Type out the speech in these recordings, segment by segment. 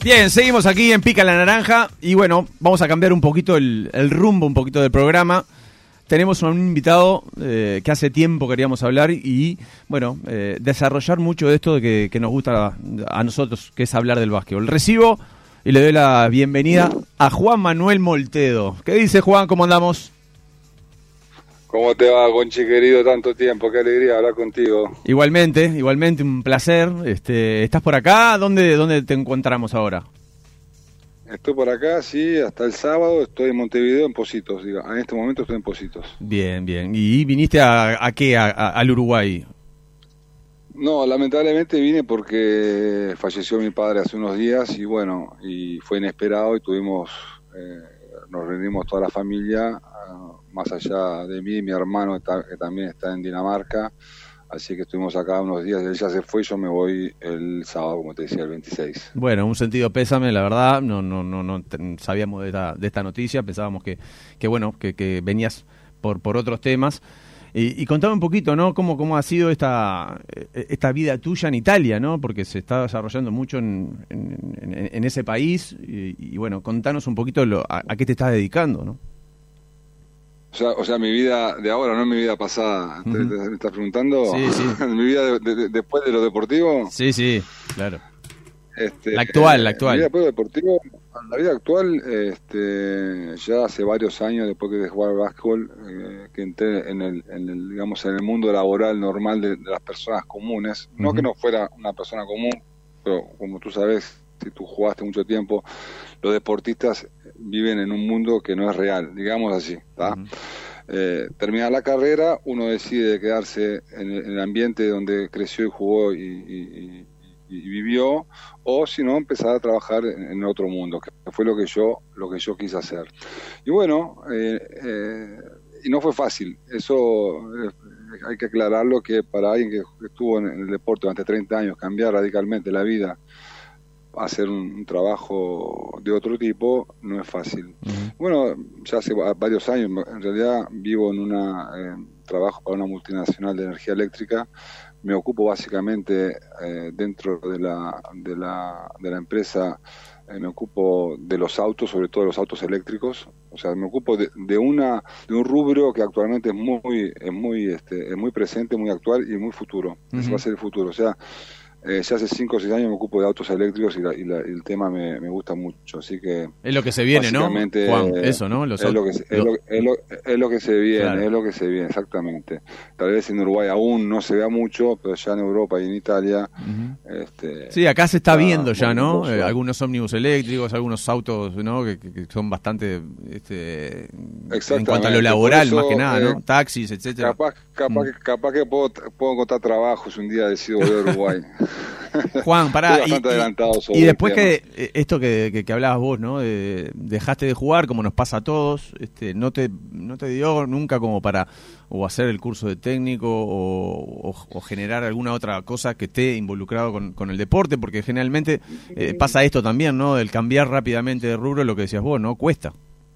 Bien, seguimos aquí en Pica la Naranja y bueno, vamos a cambiar un poquito el rumbo, un poquito del programa. Tenemos un invitado que hace tiempo queríamos hablar y bueno, desarrollar mucho de esto que nos gusta a nosotros, que es hablar del básquetbol. Recibo y le doy la bienvenida a Juan Manuel Moltedo. ¿Qué dice, Juan? ¿Cómo andamos? ¿Cómo te va, Gonchi, querido? Tanto tiempo, qué alegría hablar contigo. Igualmente, un placer. ¿Estás por acá? ¿Dónde te encontramos ahora? Estoy por acá, sí, hasta el sábado estoy en Montevideo, en Positos, diga. En este momento estoy en Positos. Bien. ¿Y viniste a qué? ¿Al Uruguay? No, lamentablemente vine porque falleció mi padre hace unos días y bueno, y fue inesperado y nos reunimos toda la familia, más allá de mí y mi hermano que también está en Dinamarca, así que estuvimos acá unos días, él ya se fue, yo me voy el sábado, como te decía, el 26. Bueno, un sentido pésame, la verdad, no sabíamos de esta noticia, pensábamos que venías por otros temas. Y contame un poquito, ¿no? ¿Cómo ha sido esta vida tuya en Italia, ¿no? Porque se está desarrollando mucho en ese país y bueno, contanos un poquito a qué te estás dedicando, ¿no? O sea, mi vida de ahora, no mi vida pasada. Uh-huh. ¿Te estás preguntando? Sí. ¿Mi vida después de lo deportivo? Sí, claro. La actual. Mi vida después de lo deportivo, la vida actual, ya hace varios años, después que de jugar al básquetbol, que entré en el mundo laboral normal de las personas comunes. Uh-huh. No que no fuera una persona común, pero como tú sabes, si tú jugaste mucho tiempo, los deportistas viven en un mundo que no es real, digamos así, ¿tá? Uh-huh. Terminar la carrera, uno decide quedarse en el ambiente donde creció y jugó y vivió, o si no, empezar a trabajar en otro mundo, que fue lo que yo quise hacer. Y bueno, y no fue fácil, eso hay que aclararlo, que para alguien que estuvo en el deporte durante 30 años, cambiar radicalmente la vida, hacer un trabajo de otro tipo, no es fácil. Uh-huh. Bueno, ya hace varios años, en realidad vivo trabajo para una multinacional de energía eléctrica. Me ocupo básicamente dentro de la empresa, me ocupo de los autos, sobre todo de los autos eléctricos. O sea, me ocupo de un rubro que actualmente es muy presente, muy actual y muy futuro. Uh-huh. Ese va a ser el futuro. O sea, ya hace 5 o 6 años me ocupo de autos eléctricos y el tema me gusta mucho, así que... Es lo que se viene, ¿no, Juan? Eso, ¿no? Es lo que se viene, claro. Es lo que se viene, exactamente. Tal vez en Uruguay aún no se vea mucho, pero ya en Europa y en Italia... Uh-huh. Sí, acá se está viendo ya, ¿no? Algunos ómnibus eléctricos, algunos autos, ¿no? Que son bastante... en cuanto a lo laboral, eso, más que nada, ¿no? Taxis, etcétera. Capaz que puedo encontrar trabajo si un día decido volver a Uruguay. Juan, pará, y después que esto que hablabas vos, ¿no? Dejaste de jugar, como nos pasa a todos, no te dio nunca como para o hacer el curso de técnico o generar alguna otra cosa que esté involucrado con el deporte, porque generalmente pasa esto también, ¿no? Del cambiar rápidamente de rubro, lo que decías vos, ¿no? Cuesta.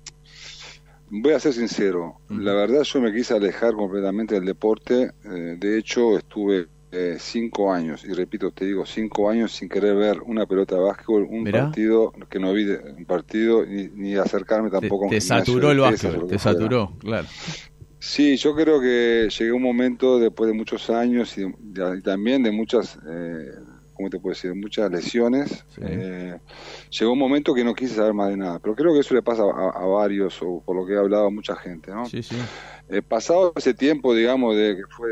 Voy a ser sincero, la verdad yo me quise alejar completamente del deporte, de hecho estuve 5 años, y repito, te digo, 5 años sin querer ver una pelota de básquetbol, partido que no vi un partido, ni acercarme tampoco. Te saturó el básquetbol, te saturó, claro. Sí, yo creo que llegué a un momento, después de muchos años y también de muchas, ¿cómo te puedo decir?, muchas lesiones, sí. Llegó un momento que no quise saber más de nada, pero creo que eso le pasa a varios, o por lo que he hablado a mucha gente, ¿no? Sí. Pasado ese tiempo, digamos, de que fue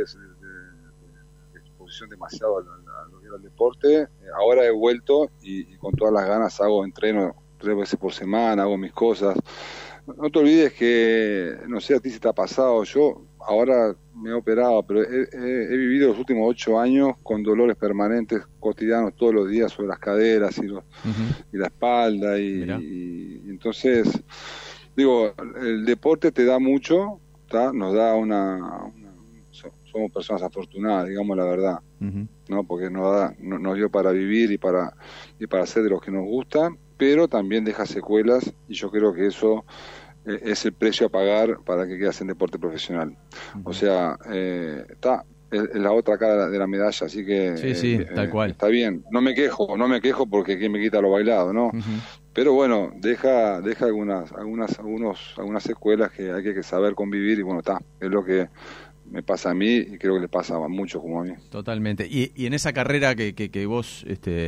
demasiado a lo que era el deporte, ahora he vuelto y con todas las ganas entreno 3 veces por semana, hago mis cosas. No te olvides que, no sé a ti si te ha pasado, yo ahora me he operado, pero he vivido los últimos 8 años con dolores permanentes, cotidianos, todos los días, sobre las caderas y la espalda, y entonces, digo, el deporte te da mucho, nos da somos personas afortunadas, digamos la verdad, uh-huh. ¿No? Porque nos dio para vivir y para hacer de lo que nos gusta, pero también deja secuelas, y yo creo que eso es el precio a pagar para que quedas en deporte profesional. Uh-huh. O sea, es la otra cara de la medalla, así que sí, tal cual. Está bien. No me quejo porque quién me quita lo bailado, ¿no? Pero bueno, deja algunas secuelas que hay que saber convivir y bueno, es lo que me pasa a mí y creo que le pasa a muchos como a mí. Totalmente. Y en esa carrera que vos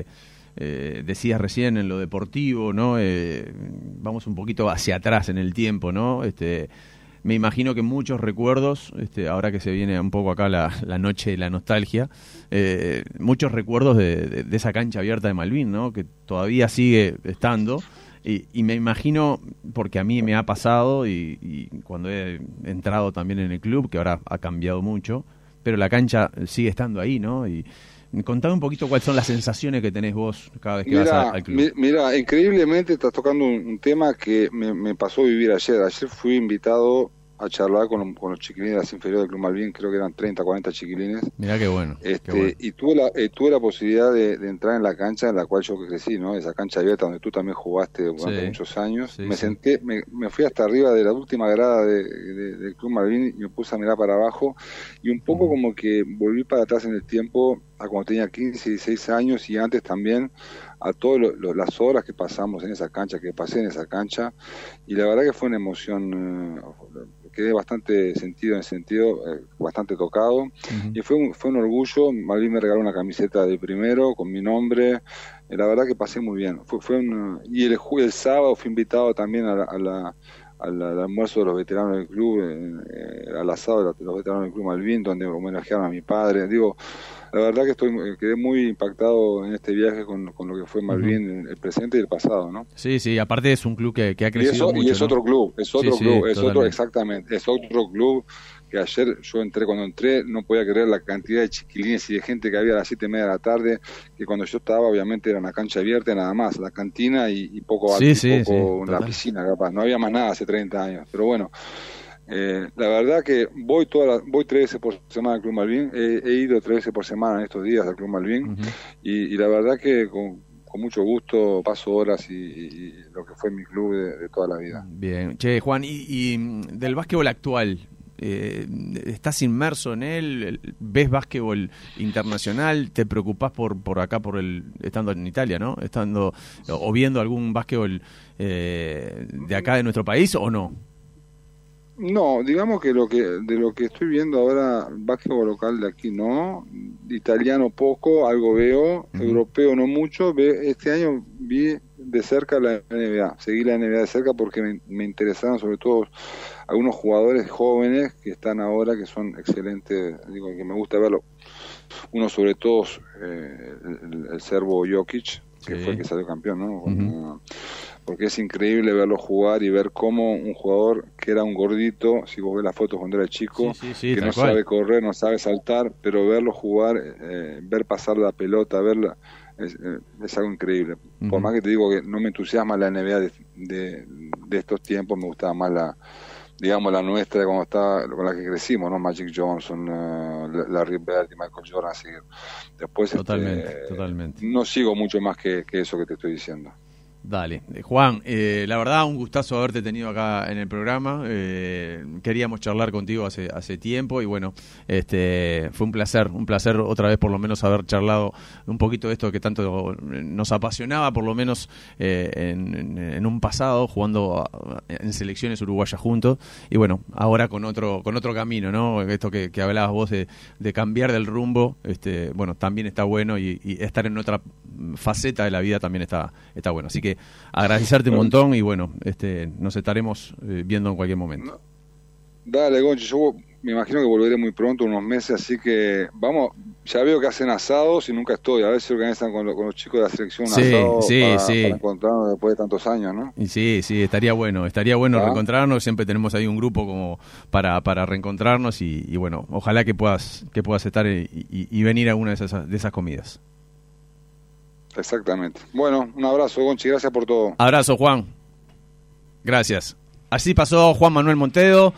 decías recién en lo deportivo, ¿no? Vamos un poquito hacia atrás en el tiempo, ¿no? Me imagino que muchos recuerdos, ahora que se viene un poco acá la noche de la nostalgia, muchos recuerdos de esa cancha abierta de Malvin, ¿no? Que todavía sigue estando. Y me imagino, porque a mí me ha pasado y cuando he entrado también en el club, que ahora ha cambiado mucho, pero la cancha sigue estando ahí, ¿no? Y contame un poquito cuáles son las sensaciones que tenés vos cada vez que vas al club. Mira, increíblemente estás tocando un tema que me pasó a vivir ayer. Ayer fui invitado a charlar con los chiquilines de las inferiores del Club Malvin, creo que eran 30, 40 chiquilines. Mirá qué bueno. Qué bueno. Y tuve la posibilidad de entrar en la cancha en la cual yo crecí, ¿no? Esa cancha abierta donde tú también jugaste durante muchos años. Me senté, me fui hasta arriba de la última grada del Club Malvin y me puse a mirar para abajo y un poco como que volví para atrás en el tiempo a cuando tenía 15, 16 años y antes también a todas las horas que pasamos en esa cancha, que pasé en esa cancha, y la verdad que fue una emoción, quedé bastante sentido en ese sentido, bastante tocado, y fue un orgullo. Malvin me regaló una camiseta de primero con mi nombre, la verdad que pasé muy bien. Y el sábado fui invitado también al almuerzo de los veteranos del club, al asado de los veteranos del Club Malvin, donde homenajearon a mi padre. Digo, la verdad que quedé muy impactado en este viaje con lo que fue Malvin, el presente y el pasado, ¿no? Sí, aparte es un club que ha crecido mucho, y es, ¿no? Otro club, exactamente. Es otro club que ayer cuando entré no podía creer la cantidad de chiquilines y de gente que había a las 7:30 de la tarde, que cuando yo estaba obviamente era una cancha abierta nada más, la cantina y poco la piscina capaz, no había más nada hace 30 años, pero bueno. La verdad que voy 3 veces por semana al Club Malvin, he ido 3 veces por semana en estos días al Club Malvin, y la verdad que con mucho gusto paso horas y lo que fue mi club de toda la vida. Bien, che, Juan, y del básquetbol actual, ¿estás inmerso en él? ¿Ves básquetbol internacional? ¿Te preocupás por acá, estando en Italia, ¿no? O viendo algún básquetbol de acá de nuestro país o no? No, digamos que de lo que estoy viendo ahora, básquetbol local de aquí no, italiano poco, algo veo, europeo no mucho. Este año vi de cerca la NBA, seguí la NBA de cerca porque me interesaron sobre todo algunos jugadores jóvenes que están ahora, que son excelentes, digo que me gusta verlo. Uno sobre todo, el serbo Jokic, que fue el que salió campeón, ¿no? Porque es increíble verlo jugar y ver cómo un jugador que era un gordito, si vos ves las fotos cuando era chico, que no sabe correr, no sabe saltar, pero verlo jugar, ver pasar la pelota, verla, es algo increíble. Por más que te digo que no me entusiasma la NBA de estos tiempos, me gustaba más la nuestra, como con la que crecimos, ¿no? Magic Johnson, Larry Bird y Michael Jordan. Así que después totalmente. No sigo mucho más que eso que te estoy diciendo. Dale. Juan, la verdad un gustazo haberte tenido acá en el programa. Queríamos charlar contigo hace tiempo y bueno, fue un placer otra vez por lo menos haber charlado un poquito de esto que tanto nos apasionaba, por lo menos en un pasado, jugando en selecciones uruguayas juntos, y bueno, ahora con otro camino, ¿no? Esto que hablabas vos de cambiar del rumbo, bueno, también está bueno, y estar en otra faceta de la vida también está bueno. Así que agradecerte un montón y bueno, nos estaremos viendo en cualquier momento. Dale, Gonchi, yo me imagino que volveré muy pronto, unos meses, así que vamos, ya veo que hacen asados y nunca estoy, a ver si organizan con los chicos de la selección asados para encontrarnos después de tantos años, ¿no? Y sí, estaría bueno reencontrarnos, siempre tenemos ahí un grupo como para reencontrarnos y bueno, ojalá que puedas estar y venir a una de esas comidas. Exactamente. Bueno, un abrazo, Gonchi, gracias por todo. Abrazo, Juan. Gracias. Así pasó Juan Manuel Montedo.